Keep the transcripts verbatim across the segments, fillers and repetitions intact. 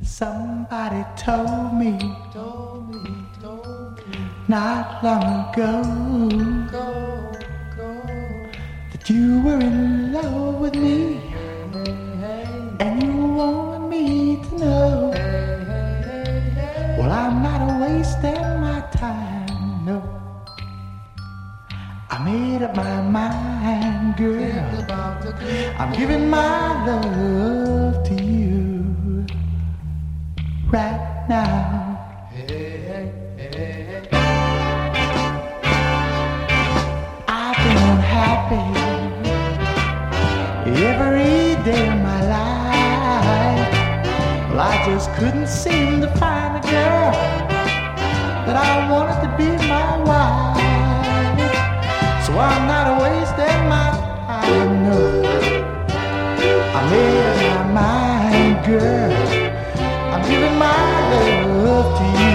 Somebody told me, told me, told me not long ago, go, go, that you were in love with me, hey, hey, and you wanted me to know. Hey, hey, hey, well, I'm not wasting my time, no. I made up my mind, girl. I'm giving my love to you right now. Hey, hey, hey, hey. I've been unhappy every day of my life. Well, I just couldn't seem to find a girl that I wanted to be my wife. So I'm not wasting my time, no. I made up my mind, girl. I'm giving my love to you.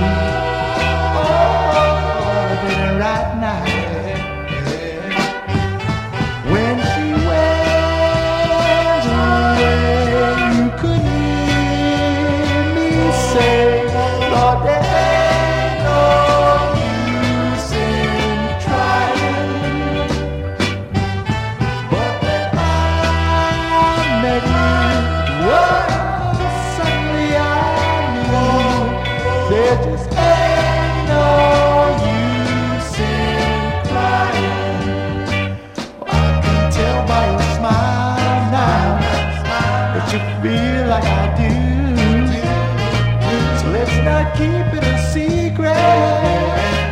Oh, baby, right now. When she went away, you couldn't hear me say, Lord, there ain't no use in trying. But when I met you, whoa, suddenly I knew there just ain't no use in crying. Oh, I can tell by your smile now that you feel like I do. So let's not keep it a secret.